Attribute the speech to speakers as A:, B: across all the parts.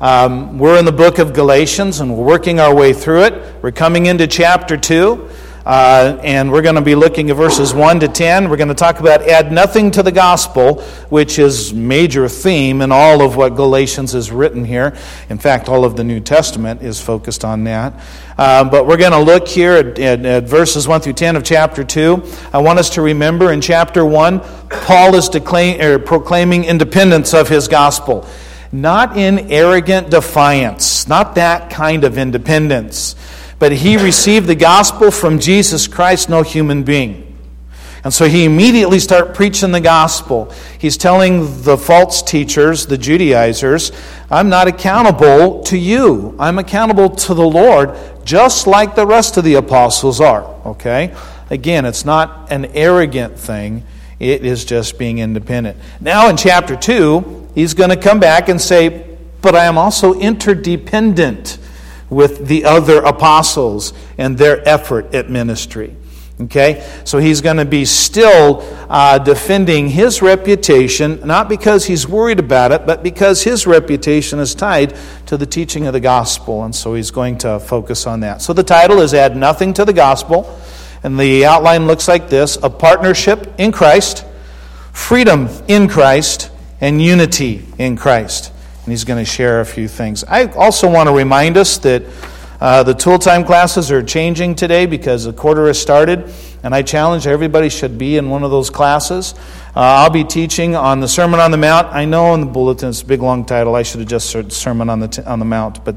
A: We're in the book of Galatians, and we're working our way through it. We're coming into chapter 2, and we're going to be looking at verses 1 to 10. We're going to talk about add nothing to the gospel, which is major theme in all of what Galatians is written here. In fact, all of the New Testament is focused on that. But we're going to look here at verses 1 through 10 of chapter 2. I want us to remember in chapter 1, Paul is proclaiming independence of his gospel. Not in arrogant defiance, not that kind of independence. But he received the gospel from Jesus Christ, no human being. And so he immediately started preaching the gospel. He's telling the false teachers, the Judaizers, I'm not accountable to you. I'm accountable to the Lord, just like the rest of the apostles are. Okay? Again, it's not an arrogant thing. It is just being independent. Now in chapter 2, he's going to come back and say, but I am also interdependent with the other apostles and their effort at ministry. Okay? So he's going to be still defending his reputation, not because he's worried about it, but because his reputation is tied to the teaching of the gospel. And so he's going to focus on that. So the title is Add Nothing to the Gospel. And the outline looks like this: a partnership in Christ, freedom in Christ, and unity in Christ. And he's going to share a few things. I also want to remind us that the tool time classes are changing today because the quarter has started, and I challenge everybody should be in one of those classes. I'll be teaching on the Sermon on the Mount. I know in the bulletin it's a big long title. I should have just said Sermon on the Mount, but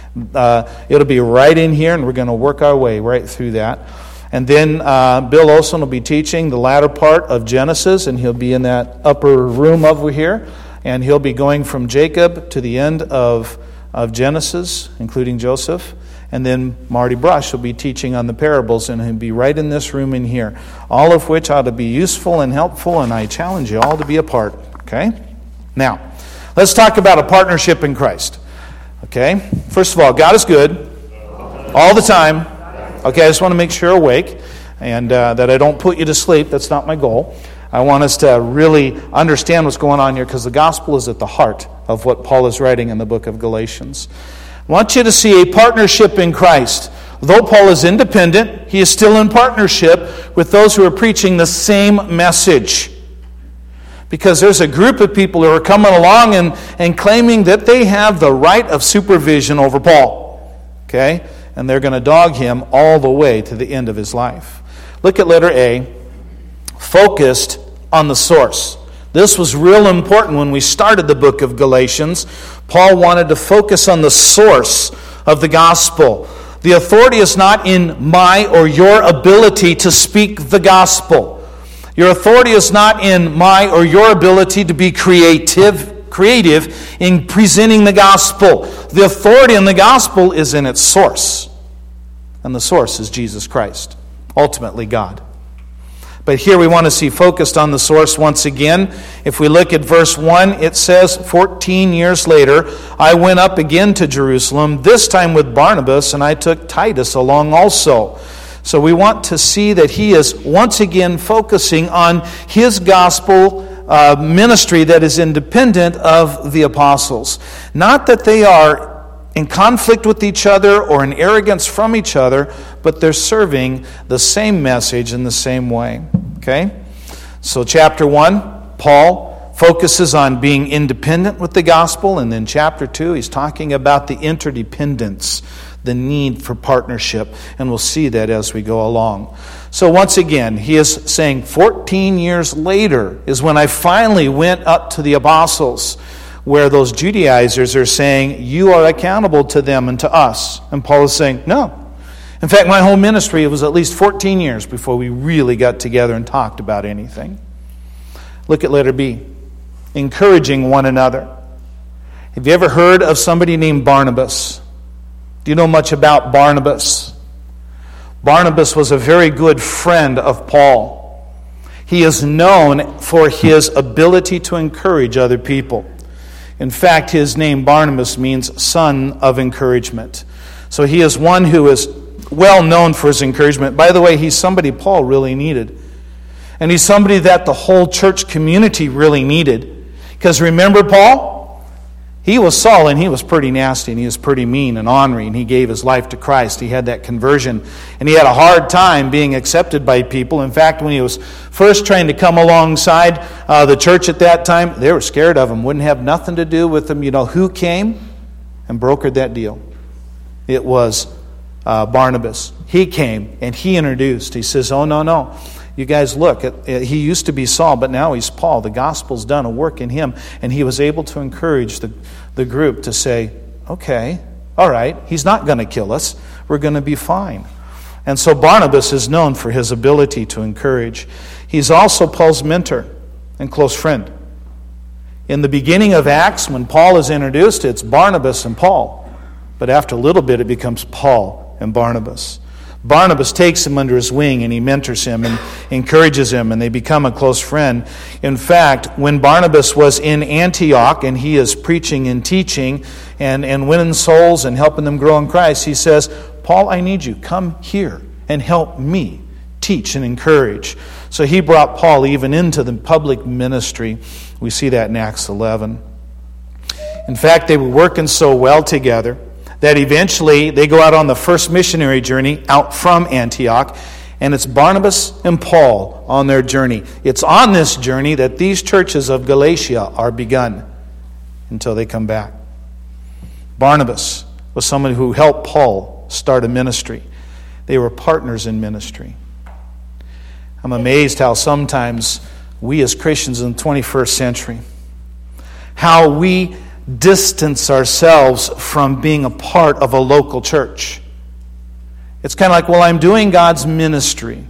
A: it'll be right in here, and we're going to work our way right through that. And then Bill Olson will be teaching the latter part of Genesis, and he'll be in that upper room over here. And he'll be going from Jacob to the end of Genesis, including Joseph. And then Marty Brush will be teaching on the parables, and he'll be right in this room in here. All of which ought to be useful and helpful, and I challenge you all to be a part. Okay? Now, let's talk about a partnership in Christ. Okay? First of all, God is good all the time. Okay, I just want to make sure you're awake and that I don't put you to sleep. That's not my goal. I want us to really understand what's going on here because the gospel is at the heart of what Paul is writing in the book of Galatians. I want you to see a partnership in Christ. Though Paul is independent, he is still in partnership with those who are preaching the same message. Because there's a group of people who are coming along and claiming that they have the right of supervision over Paul. Okay? And they're going to dog him all the way to the end of his life. Look at letter A, focused on the source. This was real important when we started the book of Galatians. Paul wanted to focus on the source of the gospel. The authority is not in my or your ability to speak the gospel. Your authority is not in my or your ability to be creative in presenting the gospel. The authority in the gospel is in its source. And the source is Jesus Christ, ultimately God. But here we want to see focused on the source once again. If we look at verse 1, it says, 14 years later, I went up again to Jerusalem, this time with Barnabas, and I took Titus along also. So we want to see that he is once again focusing on his gospel ministry that is independent of the apostles. Not that they are in conflict with each other or in arrogance from each other, but they're serving the same message in the same way. Okay? So chapter 1, Paul focuses on being independent with the gospel, and then chapter 2, he's talking about the interdependence, the need for partnership, and we'll see that as we go along. So once again, he is saying 14 years later is when I finally went up to the apostles, where those Judaizers are saying, you are accountable to them and to us. And Paul is saying, no. In fact, my whole ministry, it was at least 14 years before we really got together and talked about anything. Look at letter B, encouraging one another. Have you ever heard of somebody named Barnabas? Do you know much about Barnabas? Barnabas was a very good friend of Paul. He is known for his ability to encourage other people. In fact, his name Barnabas means son of encouragement. So he is one who is well known for his encouragement. By the way, he's somebody Paul really needed. And he's somebody that the whole church community really needed. Because remember Paul? He was Saul, and he was pretty nasty, and he was pretty mean and ornery, and he gave his life to Christ. He had that conversion, and he had a hard time being accepted by people. In fact, when he was first trying to come alongside the church at that time, they were scared of him, wouldn't have nothing to do with him. You know who came and brokered that deal? It was Barnabas. He came, and he introduced. He says, oh, no. You guys look, he used to be Saul, but now he's Paul. The gospel's done a work in him, and he was able to encourage the group to say, okay, all right, he's not going to kill us. We're going to be fine. And so Barnabas is known for his ability to encourage. He's also Paul's mentor and close friend. In the beginning of Acts, when Paul is introduced, it's Barnabas and Paul. But after a little bit, it becomes Paul and Barnabas. Barnabas takes him under his wing, and he mentors him and encourages him, and they become a close friend. In fact, when Barnabas was in Antioch and he is preaching and teaching and winning souls and helping them grow in Christ, he says, Paul, I need you. Come here and help me teach and encourage. So he brought Paul even into the public ministry. We see that in Acts 11. In fact, they were working so well together that eventually they go out on the first missionary journey out from Antioch, and it's Barnabas and Paul on their journey. It's on this journey that these churches of Galatia are begun until they come back. Barnabas was someone who helped Paul start a ministry. They were partners in ministry. I'm amazed how sometimes we as Christians in the 21st century, how we distance ourselves from being a part of a local church. It's kind of like, well, I'm doing God's ministry,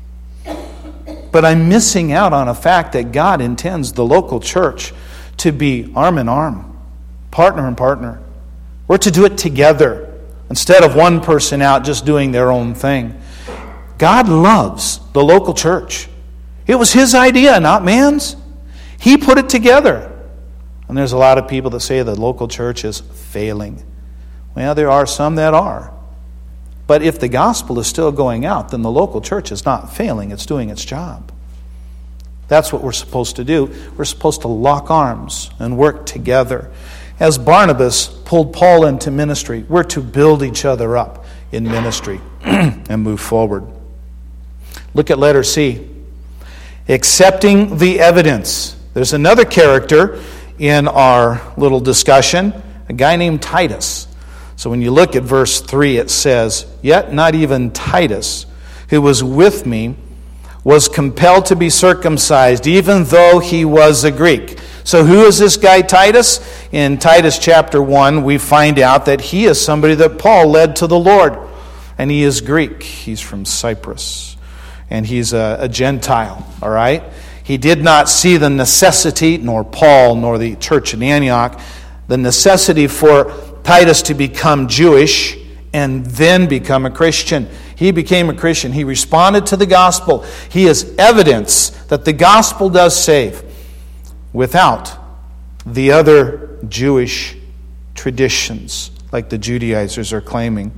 A: but I'm missing out on a fact that God intends the local church to be arm in arm, partner in partner. We're to do it together instead of one person out just doing their own thing. God loves the local church. It was His idea, not man's. He put it together. And there's a lot of people that say the local church is failing. Well, there are some that are. But if the gospel is still going out, then the local church is not failing. It's doing its job. That's what we're supposed to do. We're supposed to lock arms and work together. As Barnabas pulled Paul into ministry, we're to build each other up in ministry and move forward. Look at letter C. Accepting the evidence. There's another character in our little discussion, a guy named Titus. So when you look at verse 3, it says, yet not even Titus, who was with me, was compelled to be circumcised, even though he was a Greek. So who is this guy Titus? In Titus chapter 1, we find out that he is somebody that Paul led to the Lord. And he is Greek. He's from Cyprus. And he's a Gentile, all right? He did not see the necessity, nor Paul, nor the church in Antioch, the necessity for Titus to become Jewish and then become a Christian. He became a Christian. He responded to the gospel. He is evidence that the gospel does save without the other Jewish traditions like the Judaizers are claiming.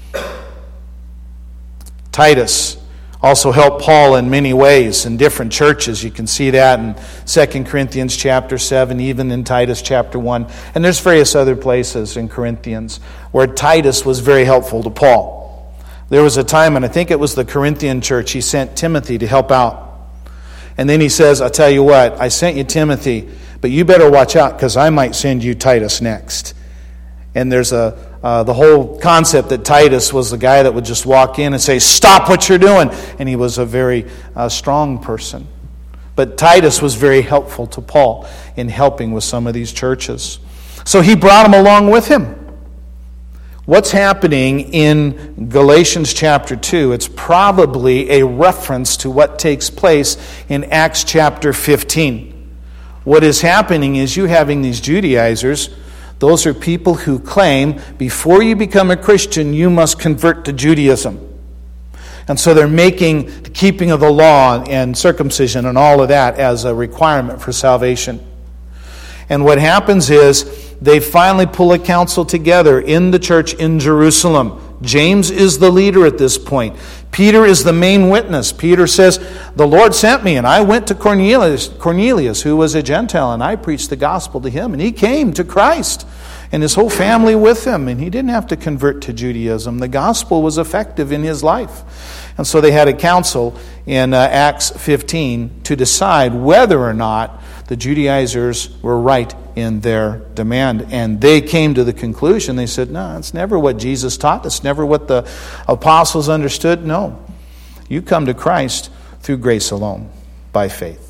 A: Titus also helped Paul in many ways in different churches. You can see that in 2 Corinthians chapter 7, even in Titus chapter 1. And there's various other places in Corinthians where Titus was very helpful to Paul. There was a time, and I think it was the Corinthian church, he sent Timothy to help out. And then he says, I'll tell you what, I sent you Timothy, but you better watch out because I might send you Titus next. And there's the whole concept that Titus was the guy that would just walk in and say, stop what you're doing. And he was a very strong person. But Titus was very helpful to Paul in helping with some of these churches. So he brought him along with him. What's happening in Galatians chapter 2? It's probably a reference to what takes place in Acts chapter 15. What is happening is you having these Judaizers. Those are people who claim before you become a Christian, you must convert to Judaism. And so they're making the keeping of the law and circumcision and all of that as a requirement for salvation. And what happens is they finally pull a council together in the church in Jerusalem. James is the leader at this point. Peter is the main witness. Peter says, the Lord sent me, and I went to Cornelius, who was a Gentile, and I preached the gospel to him, and he came to Christ, and his whole family with him, and he didn't have to convert to Judaism. The gospel was effective in his life. And so they had a council in Acts 15 to decide whether or not the Judaizers were right in their demand. And they came to the conclusion, they said, no, it's never what Jesus taught. It's never what the apostles understood. No, you come to Christ through grace alone, by faith.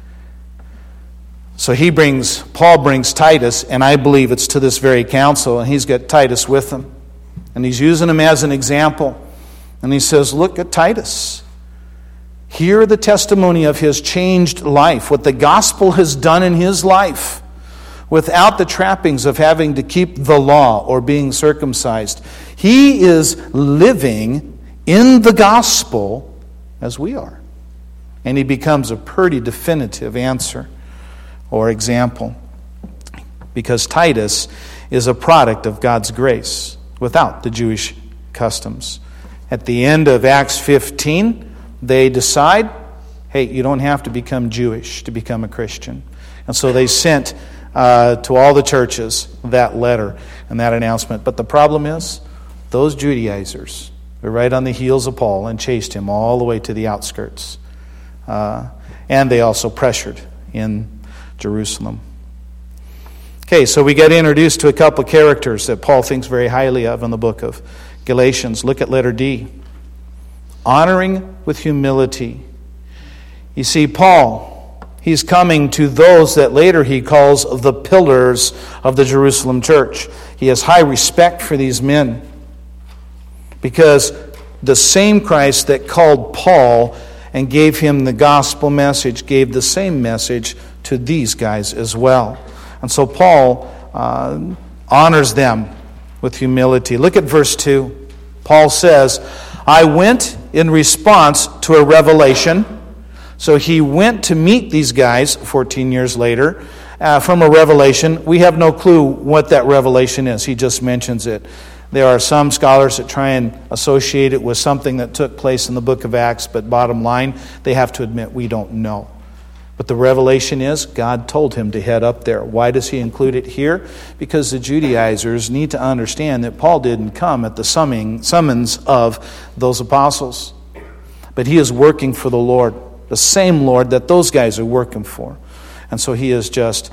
A: So Paul brings Titus, and I believe it's to this very council, and he's got Titus with him. And he's using him as an example. And he says, look at Titus. Hear the testimony of his changed life, what the gospel has done in his life, without the trappings of having to keep the law or being circumcised. He is living in the gospel as we are. And he becomes a pretty definitive answer or example, because Titus is a product of God's grace without the Jewish customs. At the end of Acts 15, they decide, hey, you don't have to become Jewish to become a Christian. And so they sent to all the churches that letter and that announcement. But the problem is, those Judaizers were right on the heels of Paul and chased him all the way to the outskirts. And they also pressured in Jerusalem. Okay, so we get introduced to a couple of characters that Paul thinks very highly of in the book of Galatians. Look at letter D. Honoring with humility. You see, Paul, he's coming to those that later he calls the pillars of the Jerusalem church. He has high respect for these men, because the same Christ that called Paul and gave him the gospel message gave the same message to these guys as well. And so Paul honors them with humility. Look at verse 2. Paul says, I went in response to a revelation. So he went to meet these guys 14 years later from a revelation. We have no clue what that revelation is. He just mentions it. There are some scholars that try and associate it with something that took place in the book of Acts, but bottom line, they have to admit we don't know. But the revelation is God told him to head up there. Why does he include it here? Because the Judaizers need to understand that Paul didn't come at the summons of those apostles. But he is working for the Lord, the same Lord that those guys are working for. And so he is just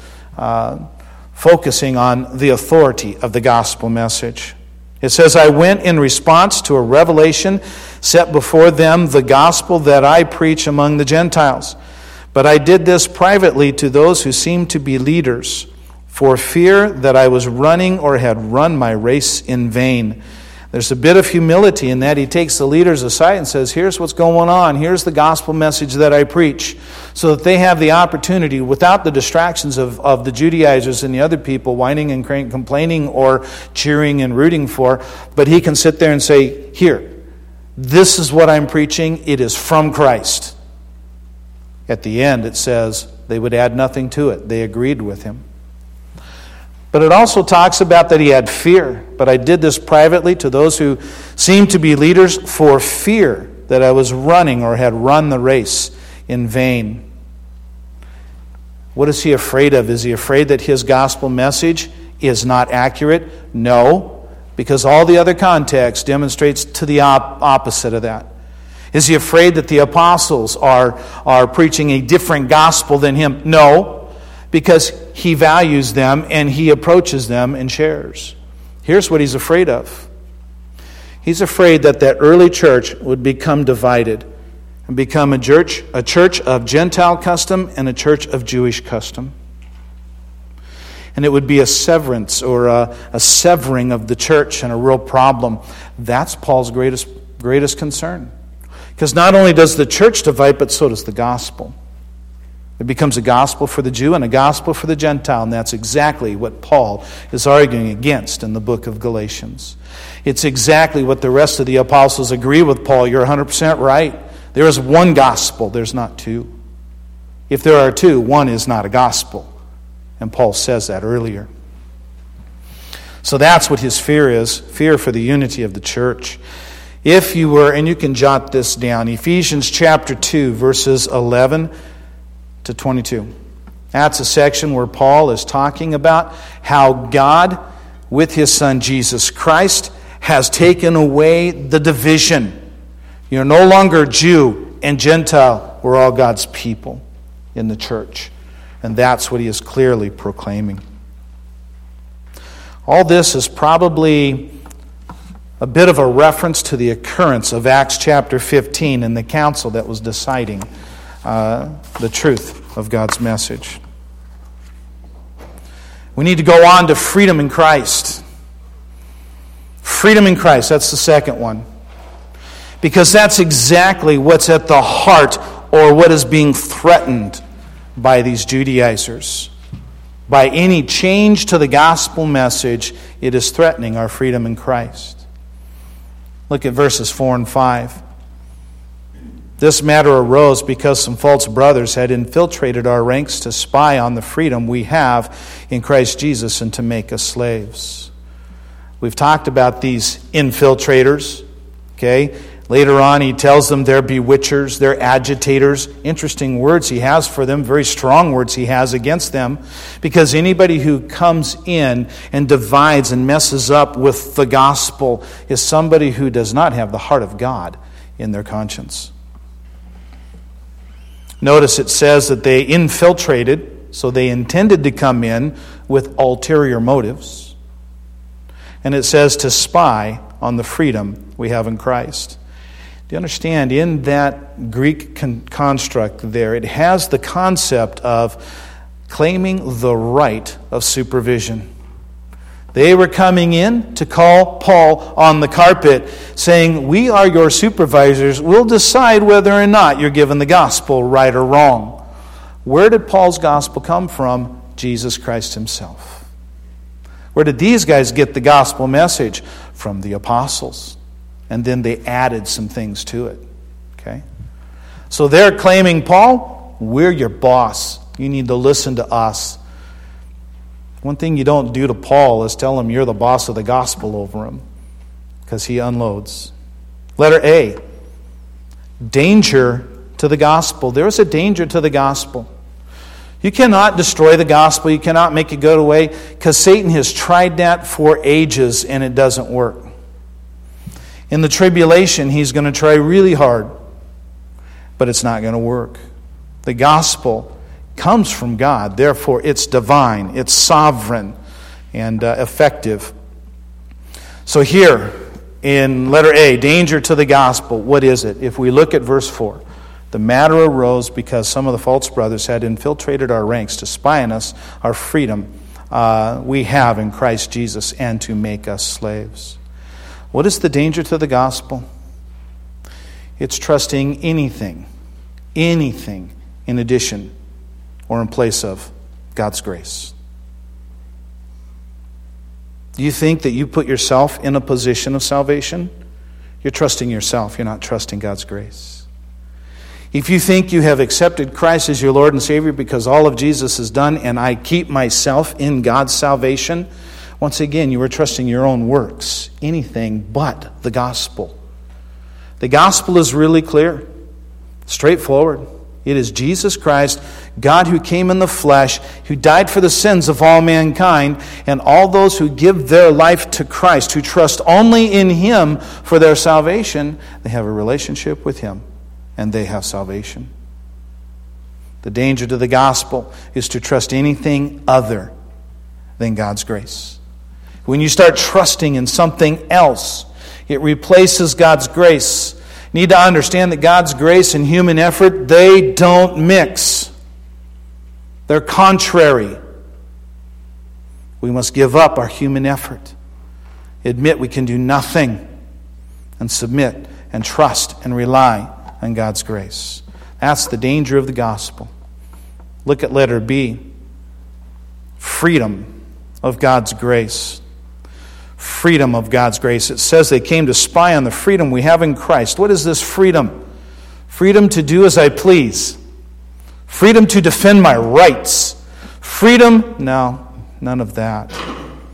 A: focusing on the authority of the gospel message. It says, I went in response to a revelation set before them, the gospel that I preach among the Gentiles. But I did this privately to those who seemed to be leaders, for fear that I was running or had run my race in vain. There's a bit of humility in that he takes the leaders aside and says, here's what's going on. Here's the gospel message that I preach. So that they have the opportunity, without the distractions of the Judaizers and the other people whining and complaining or cheering and rooting for. But he can sit there and say, here, this is what I'm preaching. It is from Christ. At the end, it says they would add nothing to it. They agreed with him. But it also talks about that he had fear. But I did this privately to those who seemed to be leaders, for fear that I was running or had run the race in vain. What is he afraid of? Is he afraid that his gospel message is not accurate? No, because all the other context demonstrates to the opposite of that. Is he afraid that the apostles are preaching a different gospel than him? No, because he values them and he approaches them and shares. Here's what he's afraid of. He's afraid that that early church would become divided and become a church of Gentile custom and a church of Jewish custom. And it would be a severance or a severing of the church, and a real problem. That's Paul's greatest concern. Because not only does the church divide, but so does the gospel. It becomes a gospel for the Jew and a gospel for the Gentile, and that's exactly what Paul is arguing against in the book of Galatians. It's exactly what the rest of the apostles agree with Paul. You're 100% right. There is one gospel, there's not two. If there are two, one is not a gospel. And Paul says that earlier. So that's what his fear is, fear for the unity of the church. If you were, and you can jot this down, Ephesians chapter 2, verses 11 to 22. That's a section where Paul is talking about how God, with His Son Jesus Christ, has taken away the division. You're no longer Jew and Gentile. We're all God's people in the church. And that's what he is clearly proclaiming. All this is probably a bit of a reference to the occurrence of Acts chapter 15 and the council that was deciding the truth of God's message. We need to go on to freedom in Christ. Freedom in Christ, that's the second one. Because that's exactly what's at the heart, or what is being threatened by these Judaizers. By any change to the gospel message, it is threatening our freedom in Christ. Look at verses 4 and 5. This matter arose because some false brothers had infiltrated our ranks to spy on the freedom we have in Christ Jesus and to make us slaves. We've talked about these infiltrators. Okay? Later on, he tells them they're bewitchers, they're agitators. Interesting words he has for them, very strong words he has against them. Because anybody who comes in and divides and messes up with the gospel is somebody who does not have the heart of God in their conscience. Notice it says that they infiltrated, so they intended to come in with ulterior motives. And it says to spy on the freedom we have in Christ. Do you understand? In that Greek construct there, it has the concept of claiming the right of supervision. They were coming in to call Paul on the carpet, saying, "We are your supervisors. We'll decide whether or not you're given the gospel right or wrong." Where did Paul's gospel come from? Jesus Christ himself. Where did these guys get the gospel message? From the apostles. And then they added some things to it. Okay? So they're claiming, Paul, we're your boss. You need to listen to us. One thing you don't do to Paul is tell him you're the boss of the gospel over him, because he unloads. Letter A, danger to the gospel. There is a danger to the gospel. You cannot destroy the gospel. You cannot make it go away, because Satan has tried that for ages and it doesn't work. In the tribulation, he's going to try really hard, but it's not going to work. The gospel comes from God. Therefore, it's divine, it's sovereign, and effective. So here, in letter A, danger to the gospel, what is it? If we look at verse 4, the matter arose because some of the false brothers had infiltrated our ranks to spy on us, our freedom we have in Christ Jesus, and to make us slaves. What is the danger to the gospel? It's trusting anything in addition or in place of God's grace. Do you think that you put yourself in a position of salvation? You're trusting yourself. You're not trusting God's grace. If you think you have accepted Christ as your Lord and Savior because all of Jesus has done and I keep myself in God's salvation, once again, you are trusting your own works, anything but the gospel. The gospel is really clear, straightforward. It is Jesus Christ, God who came in the flesh, who died for the sins of all mankind, and all those who give their life to Christ, who trust only in Him for their salvation, they have a relationship with Him, and they have salvation. The danger to the gospel is to trust anything other than God's grace. When you start trusting in something else, it replaces God's grace. You need to understand that God's grace and human effort, they don't mix. They're contrary. We must give up our human effort, admit we can do nothing, and submit and trust and rely on God's grace. That's the danger of the gospel. Look at letter B. Freedom of God's grace. Freedom of God's grace. It says they came to spy on the freedom we have in Christ. What is this freedom? Freedom to do as I please. Freedom to defend my rights. Freedom, no, none of that.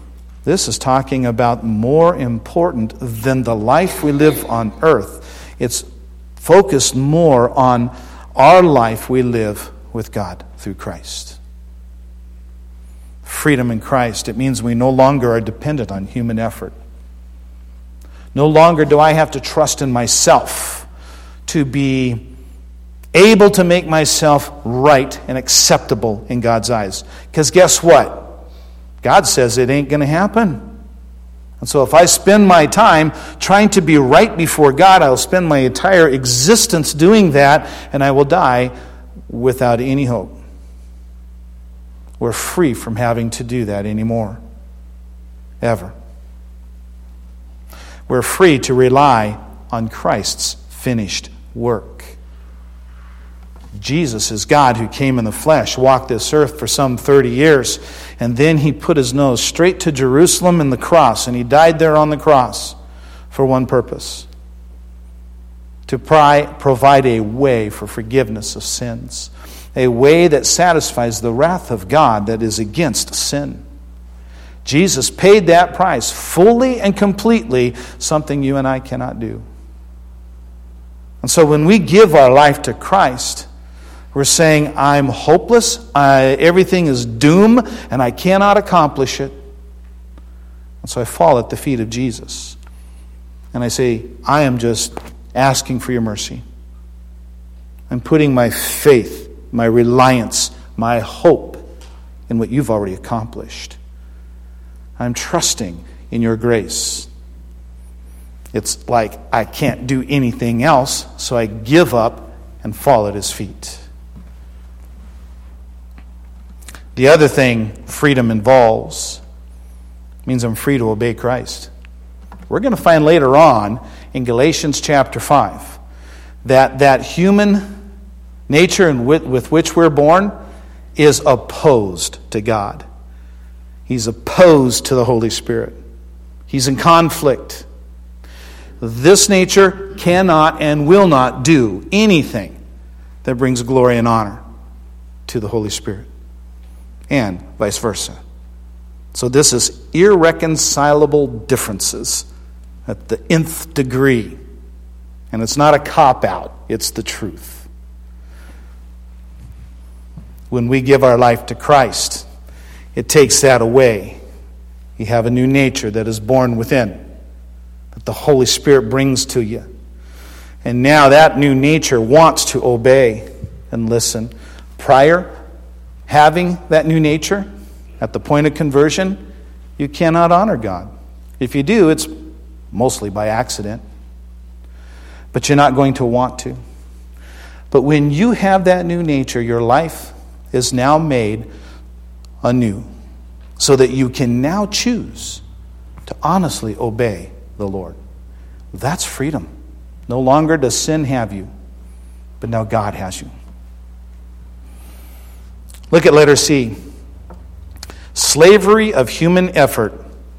A: This is talking about more important than the life we live on earth. It's focused more on our life we live with God through Christ. Freedom in Christ. It means we no longer are dependent on human effort. No longer do I have to trust in myself to be able to make myself right and acceptable in God's eyes. Because guess what? God says it ain't going to happen. And so if I spend my time trying to be right before God, I'll spend my entire existence doing that, and I will die without any hope. We're free from having to do that anymore. Ever. We're free to rely on Christ's finished work. Jesus is God who came in the flesh, walked this earth for some 30 years, and then he put his nose straight to Jerusalem and the cross, and he died there on the cross for one purpose: to provide a way for forgiveness of sins, a way that satisfies the wrath of God that is against sin. Jesus paid that price fully and completely, something you and I cannot do. And so when we give our life to Christ, we're saying, I'm hopeless, everything is doom, and I cannot accomplish it. And so I fall at the feet of Jesus. And I say, I am just asking for your mercy. I'm putting my faith, my reliance, my hope in what you've already accomplished. I'm trusting in your grace. It's like I can't do anything else, so I give up and fall at his feet. The other thing freedom involves means I'm free to obey Christ. We're going to find later on in Galatians chapter 5 that human nature with which we're born is opposed to God. He's opposed to the Holy Spirit. He's in conflict. This nature cannot and will not do anything that brings glory and honor to the Holy Spirit, and vice versa. So this is irreconcilable differences at the nth degree. And it's not a cop-out, it's the truth. When we give our life to Christ, it takes that away. You have a new nature that is born within, that the Holy Spirit brings to you. And now that new nature wants to obey and listen. Prior having that new nature, at the point of conversion, you cannot honor God. If you do, it's mostly by accident. But you're not going to want to. But when you have that new nature, your life is now made anew, so that you can now choose to honestly obey the Lord. That's freedom. No longer does sin have you, but now God has you. Look at letter C. Slavery of human effort.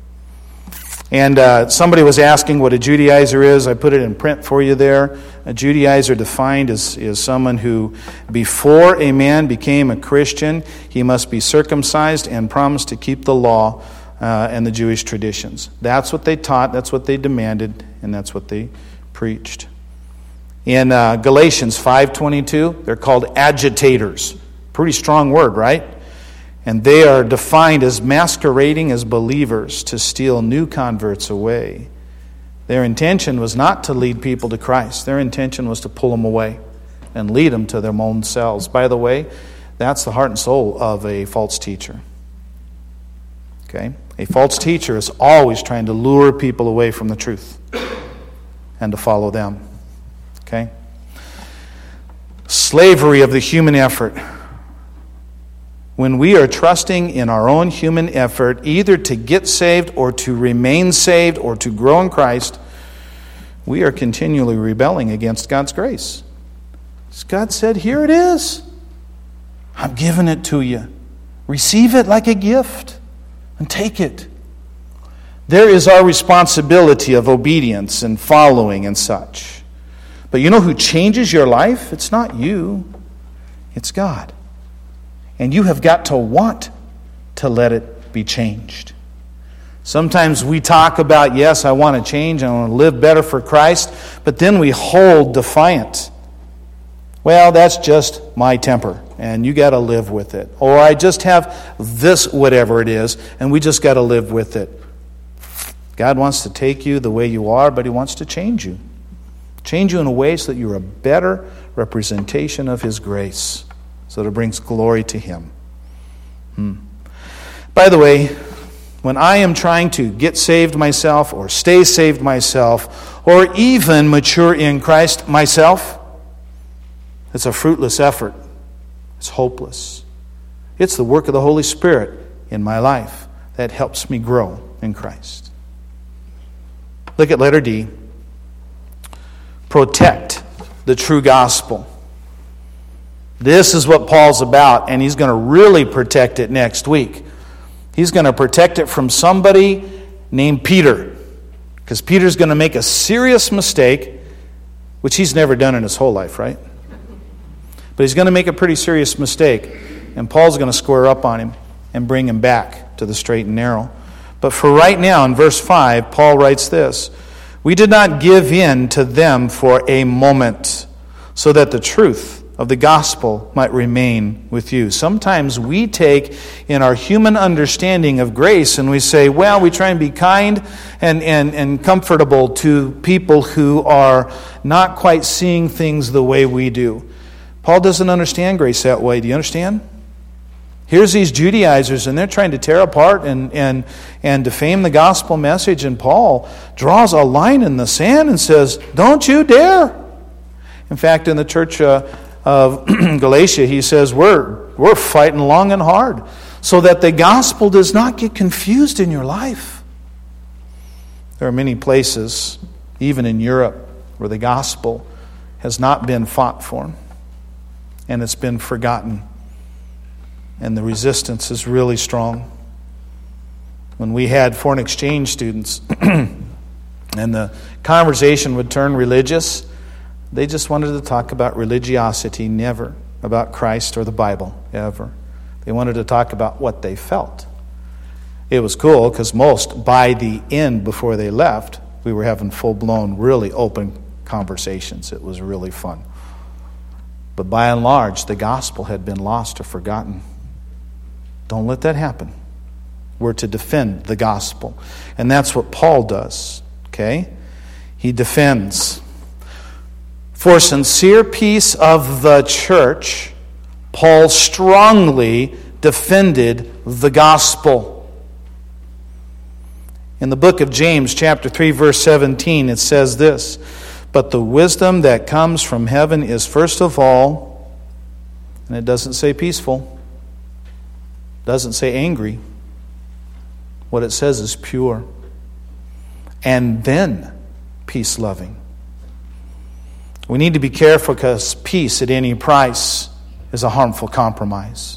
A: And somebody was asking what a Judaizer is. I put it in print for you there. A Judaizer defined is someone who, before a man became a Christian, he must be circumcised and promised to keep the law and the Jewish traditions. That's what they taught, that's what they demanded, and that's what they preached. In Galatians 5:22, they're called agitators. Pretty strong word, right? And they are defined as masquerading as believers to steal new converts away. Their intention was not to lead people to Christ. Their intention was to pull them away and lead them to their own selves. By the way, that's the heart and soul of a false teacher. Okay? A false teacher is always trying to lure people away from the truth and to follow them. Okay? Slavery of the human effort. When we are trusting in our own human effort, either to get saved or to remain saved or to grow in Christ, we are continually rebelling against God's grace. God said, here it is. I'm giving it to you. Receive it like a gift and take it. There is our responsibility of obedience and following and such. But you know who changes your life? It's not you. It's God. And you have got to want to let it be changed. Sometimes we talk about, yes, I want to change, I want to live better for Christ, but then we hold defiant. Well, that's just my temper, and you got to live with it. Or I just have this, whatever it is, and we just got to live with it. God wants to take you the way you are, but He wants to change you. Change you in a way so that you're a better representation of His grace, so that it brings glory to Him. By the way, when I am trying to get saved myself, or stay saved myself, or even mature in Christ myself, it's a fruitless effort. It's hopeless. It's the work of the Holy Spirit in my life that helps me grow in Christ. Look at letter D. Protect the true gospel. This is what Paul's about, and he's going to really protect it next week. He's going to protect it from somebody named Peter, because Peter's going to make a serious mistake, which he's never done in his whole life, right? But he's going to make a pretty serious mistake, and Paul's going to square up on him and bring him back to the straight and narrow. But for right now, in verse 5, Paul writes this: "We did not give in to them for a moment, so that the truth of the gospel might remain with you." Sometimes we take in our human understanding of grace and we say, well, we try and be kind and comfortable to people who are not quite seeing things the way we do. Paul doesn't understand grace that way. Do you understand? Here's these Judaizers, and they're trying to tear apart and defame the gospel message, and Paul draws a line in the sand and says, don't you dare. In fact, in the church of Galatia, he says, we're fighting long and hard so that the gospel does not get confused in your life. There are many places, even in Europe, where the gospel has not been fought for, and it's been forgotten. And the resistance is really strong. When we had foreign exchange students and the conversation would turn religious, they just wanted to talk about religiosity, never about Christ or the Bible, ever. They wanted to talk about what they felt. It was cool because most, by the end, before they left, we were having full-blown, really open conversations. It was really fun. But by and large, the gospel had been lost or forgotten. Don't let that happen. We're to defend the gospel. And that's what Paul does. Okay? He defends. For sincere peace of the church, Paul strongly defended the gospel. In the book of James, chapter 3, verse 17, it says this: "But the wisdom that comes from heaven is first of all," and it doesn't say peaceful, doesn't say angry. What it says is pure. "And then peace-loving." We need to be careful because peace at any price is a harmful compromise.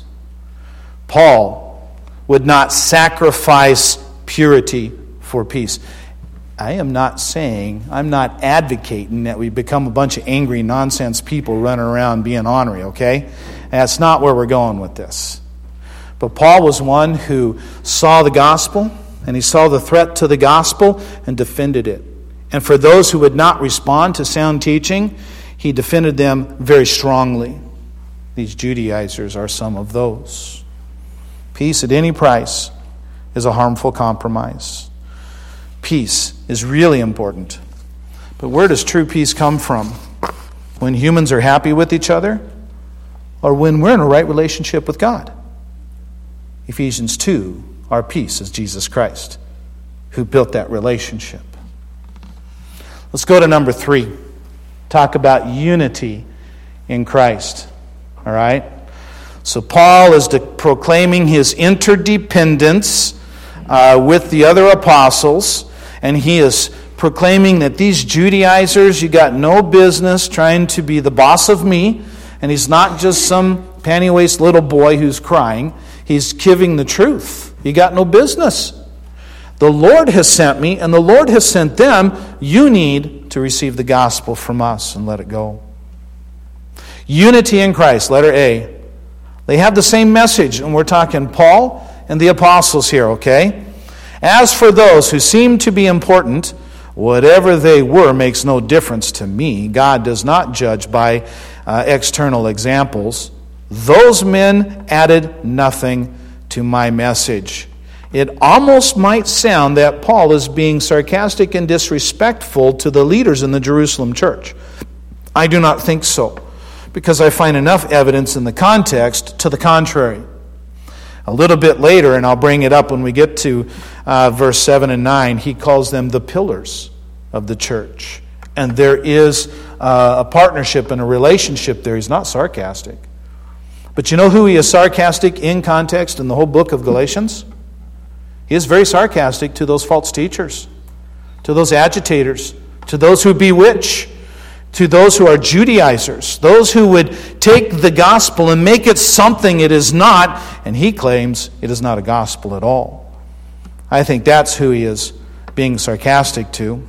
A: Paul would not sacrifice purity for peace. I'm not advocating that we become a bunch of angry nonsense people running around being ornery, okay? That's not where we're going with this. But Paul was one who saw the gospel, and he saw the threat to the gospel and defended it. And for those who would not respond to sound teaching, he defended them very strongly. These Judaizers are some of those. Peace at any price is a harmful compromise. Peace is really important. But where does true peace come from? When humans are happy with each other, or when we're in a right relationship with God? Ephesians 2, our peace is Jesus Christ, who built that relationship. Let's go to number 3. Talk about unity in Christ. All right? So Paul is proclaiming his interdependence with the other apostles, and he is proclaiming that these Judaizers, you got no business trying to be the boss of me, and he's not just some panty-waist little boy who's crying. He's giving the truth. You got no business. The Lord has sent me, and the Lord has sent them. You need to receive the gospel from us and let it go. Unity in Christ, letter A. They have the same message, and we're talking Paul and the apostles here, okay? As for those who seem to be important, whatever they were makes no difference to me. God does not judge by external examples. Those men added nothing to my message. It almost might sound that Paul is being sarcastic and disrespectful to the leaders in the Jerusalem church. I do not think so, because I find enough evidence in the context to the contrary. A little bit later, and I'll bring it up when we get to verse 7 and 9, he calls them the pillars of the church. And there is a partnership and a relationship there. He's not sarcastic. But you know who he is sarcastic in context in the whole book of Galatians? He is very sarcastic to those false teachers, to those agitators, to those who bewitch, to those who are Judaizers, those who would take the gospel and make it something it is not, and he claims it is not a gospel at all. I think that's who he is being sarcastic to.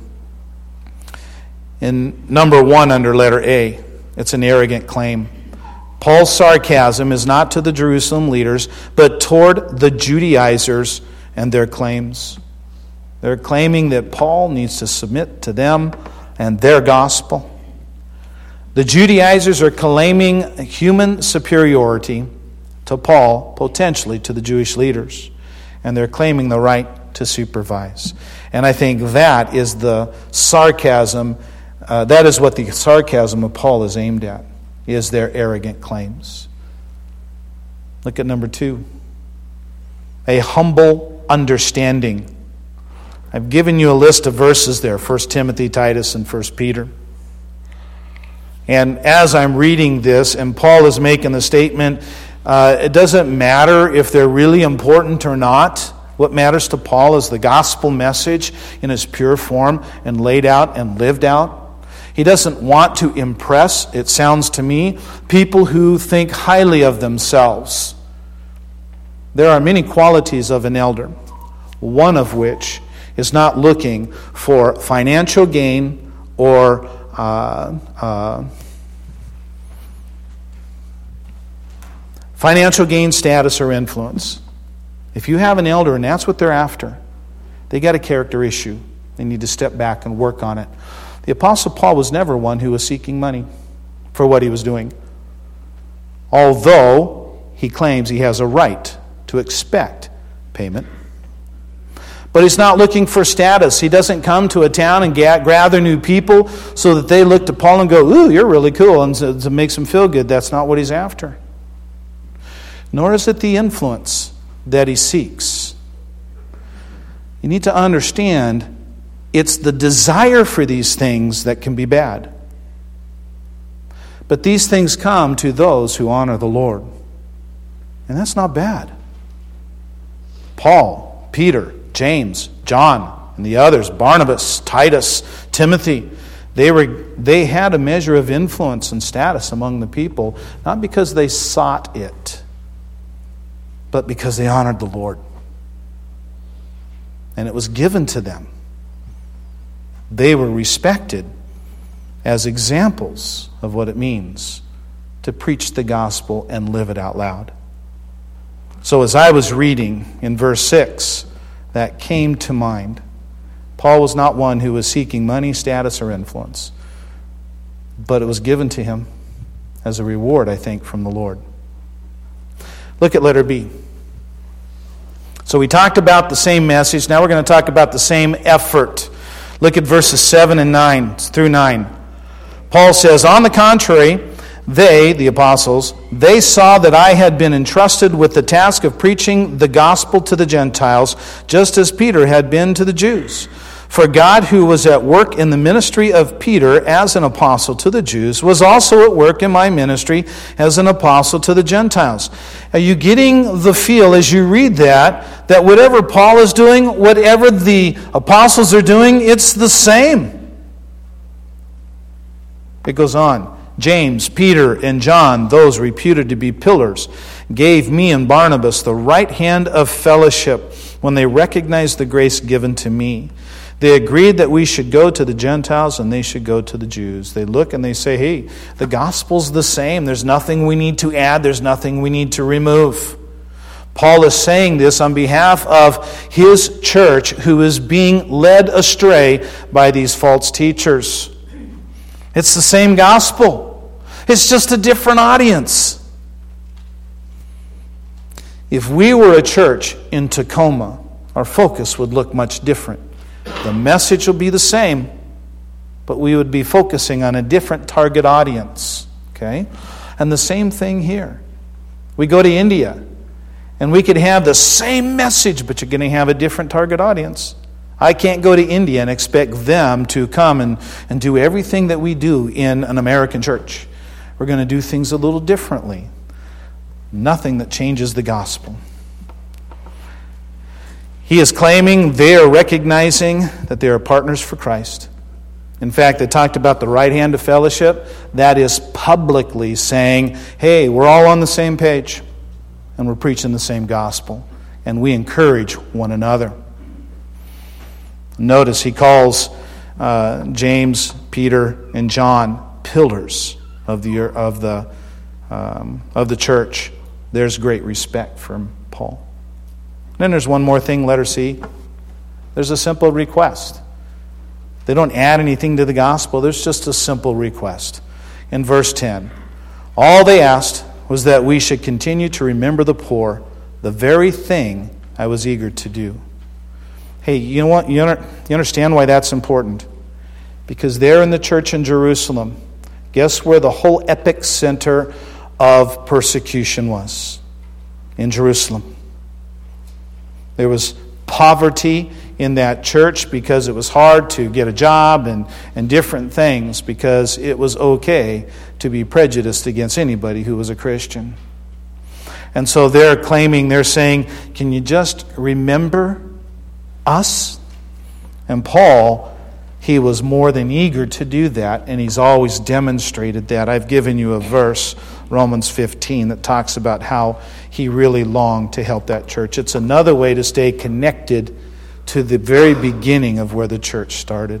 A: In number 1 under letter A, it's an arrogant claim. Paul's sarcasm is not to the Jerusalem leaders, but toward the Judaizers and their claims. They're claiming that Paul needs to submit to them and their gospel. The Judaizers are claiming human superiority to Paul, potentially to the Jewish leaders, and they're claiming the right to supervise. And I think that is the sarcasm, that is what the sarcasm of Paul is aimed at, is their arrogant claims. Look at number 2. A humble understanding. I've given you a list of verses there, 1 Timothy, Titus, and 1 Peter. And as I'm reading this, and Paul is making the statement, it doesn't matter if they're really important or not. What matters to Paul is the gospel message in its pure form and laid out and lived out. He doesn't want to impress, it sounds to me, people who think highly of themselves. There are many qualities of an elder, one of which is not looking for financial gain or financial gain, status, or influence. If you have an elder and that's what they're after, they got a character issue. They need to step back and work on it. The Apostle Paul was never one who was seeking money for what he was doing, although he claims he has a right to expect payment. But he's not looking for status. He doesn't come to a town and gather new people so that they look to Paul and go, "Ooh, you're really cool," and to make them feel good. That's not what he's after. Nor is it the influence that he seeks. You need to understand it's the desire for these things that can be bad. But these things come to those who honor the Lord. And that's not bad. Paul, Peter, James, John, and the others, Barnabas, Titus, Timothy, they had a measure of influence and status among the people, not because they sought it, but because they honored the Lord. And it was given to them. They were respected as examples of what it means to preach the gospel and live it out loud. So as I was reading in verse 6, that came to mind. Paul was not one who was seeking money, status, or influence, but it was given to him as a reward, I think, from the Lord. Look at letter B. So we talked about the same message. Now we're going to talk about the same effort. Look at verses 7 and 9 through 9. Paul says, "On the contrary, they, the apostles, they saw that I had been entrusted with the task of preaching the gospel to the Gentiles, just as Peter had been to the Jews. For God, who was at work in the ministry of Peter as an apostle to the Jews, was also at work in my ministry as an apostle to the Gentiles." Are you getting the feel as you read that whatever Paul is doing, whatever the apostles are doing, it's the same? It goes on. "James, Peter, and John, those reputed to be pillars, gave me and Barnabas the right hand of fellowship when they recognized the grace given to me. They agreed that we should go to the Gentiles and they should go to the Jews." They look and they say, hey, the gospel's the same. There's nothing we need to add. There's nothing we need to remove. Paul is saying this on behalf of his church who is being led astray by these false teachers. It's the same gospel. It's just a different audience. If we were a church in Tacoma, our focus would look much different. The message will be the same, but we would be focusing on a different target audience. Okay? And the same thing here. We go to India, and we could have the same message, but you're going to have a different target audience. I can't go to India and expect them to come and do everything that we do in an American church. We're going to do things a little differently. Nothing that changes the gospel. He is claiming they are recognizing that they are partners for Christ. In fact, they talked about the right hand of fellowship. That is publicly saying, hey, we're all on the same page, and we're preaching the same gospel, and we encourage one another. Notice he calls James, Peter, and John pillars of the church. There's great respect from Paul. Then there's one more thing, letter C. There's a simple request. They don't add anything to the gospel. There's just a simple request. In verse 10, all they asked was that we should continue to remember the poor, the very thing I was eager to do. Hey, you know what? You understand why that's important? Because there in the church in Jerusalem, guess where the whole epic center of persecution was? In Jerusalem. There was poverty in that church because it was hard to get a job and different things because it was okay to be prejudiced against anybody who was a Christian. And so they're saying, can you just remember us? And Paul, he was more than eager to do that, and he's always demonstrated that. I've given you a verse, Romans 15, that talks about how he really longed to help that church. It's another way to stay connected to the very beginning of where the church started.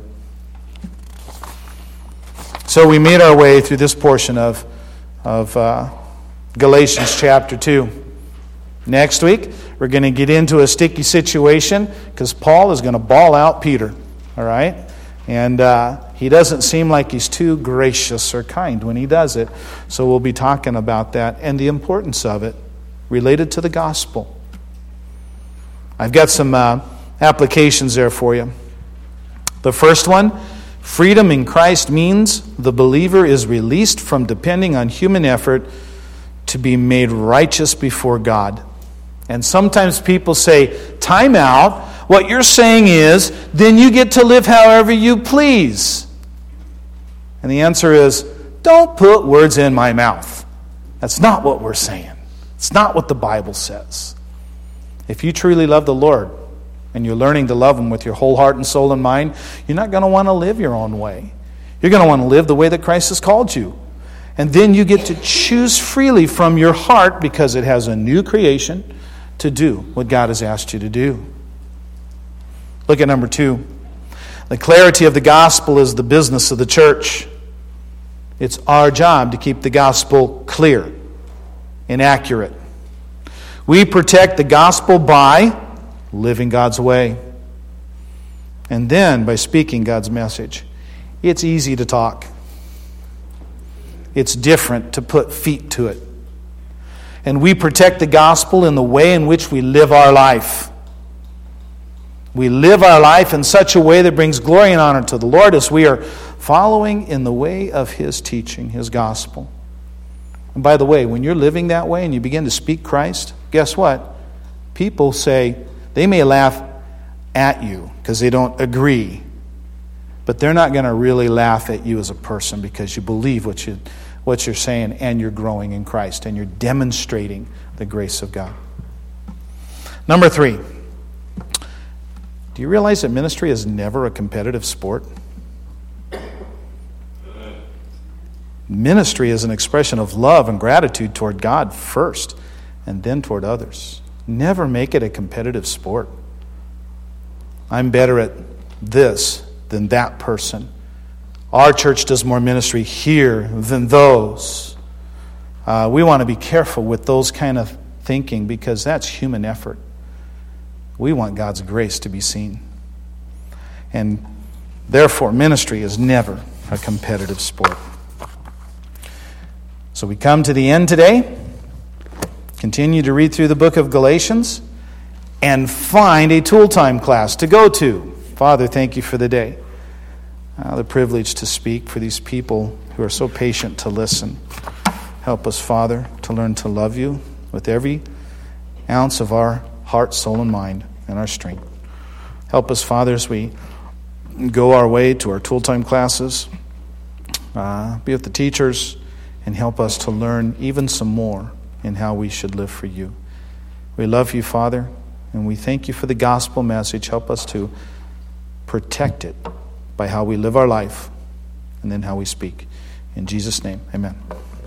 A: So we made our way through this portion of Galatians chapter 2. Next week, we're going to get into a sticky situation because Paul is going to bawl out Peter. All right? And he doesn't seem like he's too gracious or kind when he does it. So we'll be talking about that and the importance of it related to the gospel. I've got some applications there for you. The first one, freedom in Christ means the believer is released from depending on human effort to be made righteous before God. And sometimes people say, time out. What you're saying is, then you get to live however you please. And the answer is, don't put words in my mouth. That's not what we're saying. It's not what the Bible says. If you truly love the Lord, and you're learning to love Him with your whole heart and soul and mind, you're not going to want to live your own way. You're going to want to live the way that Christ has called you. And then you get to choose freely from your heart, because it has a new creation, to do what God has asked you to do. Look at number 2. The clarity of the gospel is the business of the church. It's our job to keep the gospel clear and accurate. We protect the gospel by living God's way, and then by speaking God's message. It's easy to talk. It's different to put feet to it. And we protect the gospel in the way in which we live our life. We live our life in such a way that brings glory and honor to the Lord as we are following in the way of His teaching, His gospel. And by the way, when you're living that way and you begin to speak Christ, guess what? People say, they may laugh at you because they don't agree, but they're not going to really laugh at you as a person because you believe what you're saying, and you're growing in Christ, and you're demonstrating the grace of God. Number 3. Do you realize that ministry is never a competitive sport? Ministry is an expression of love and gratitude toward God first, and then toward others. Never make it a competitive sport. I'm better at this than that person. Our church does more ministry here than those. We want to be careful with those kind of thinking, because that's human effort. We want God's grace to be seen. And therefore, ministry is never a competitive sport. So we come to the end today. Continue to read through the book of Galatians and find a tool time class to go to. Father, thank you for the day. The privilege to speak for these people who are so patient to listen. Help us, Father, to learn to love you with every ounce of our heart, soul, and mind, and our strength. Help us, Father, as we go our way to our tool time classes. Be with the teachers and help us to learn even some more in how we should live for you. We love you, Father, and we thank you for the gospel message. Help us to protect it by how we live our life and then how we speak. In Jesus' name, amen.